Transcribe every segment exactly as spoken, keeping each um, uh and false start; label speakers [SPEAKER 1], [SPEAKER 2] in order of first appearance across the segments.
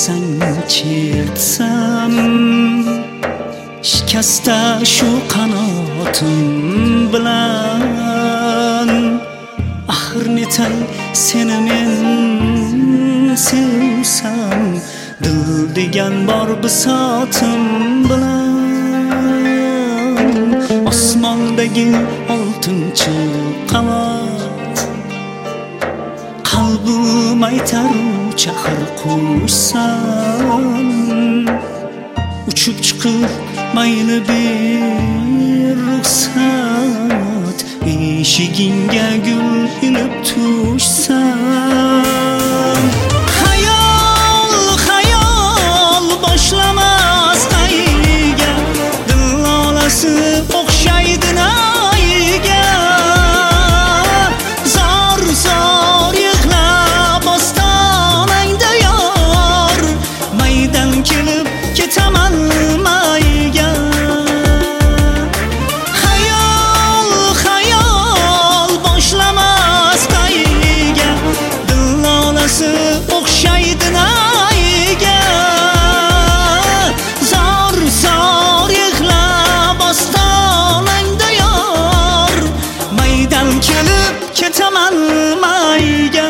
[SPEAKER 1] desang chertsam, shikasta shu qanotim bilan. Axir netay seni men sevsam, dil degan bor bisotim bilan. Osmondagi oltinchi qavat, qalbim aytar chaqir qo'ysan. Uchib chiqib mayli bir ruxsat, eshigingga gul ilib tushsam. Xayol, xayol boshlamas qayga, dil lolasi o'xshaydi nayga. Zor zor yig'lab ostonangda yor, maydan kelib ketaman mayga. Xayol, xayol boshlamas qayga, dil lolasi o'xshaydi nayga. Zor zor yig'lab ostonangda yor, maydan kelib ketaman mayga.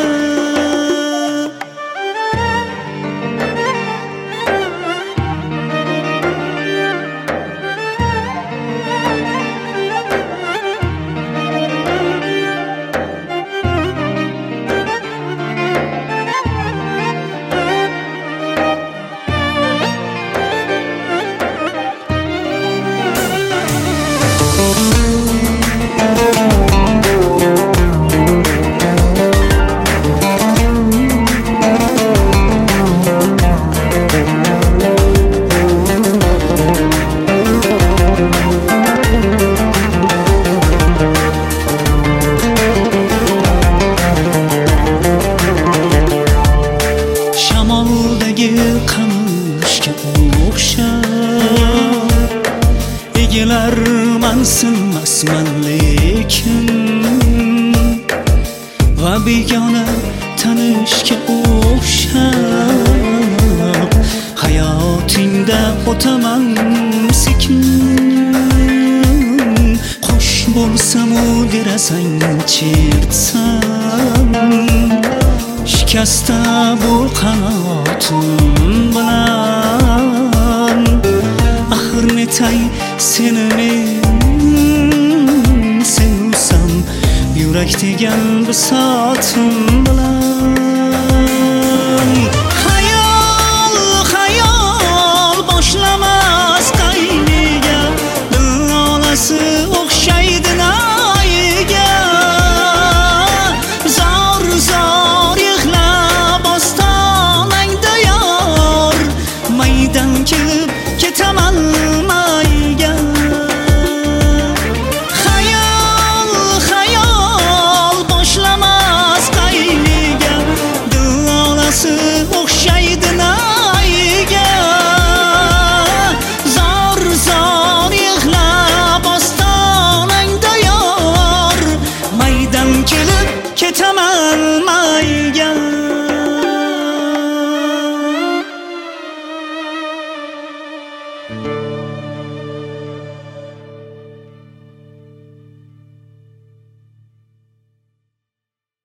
[SPEAKER 1] Shamoldagi qamishga o'xshab, egilar mansinmasman lekin, va begona tanishga o'xshab, hayotingda o'taman sekin. Qo'sh bo'lsam-u derasang chertsam, shikasta bu qanotim bilan. Axir netay seni men sevsam, yurak degan bisotim bilan.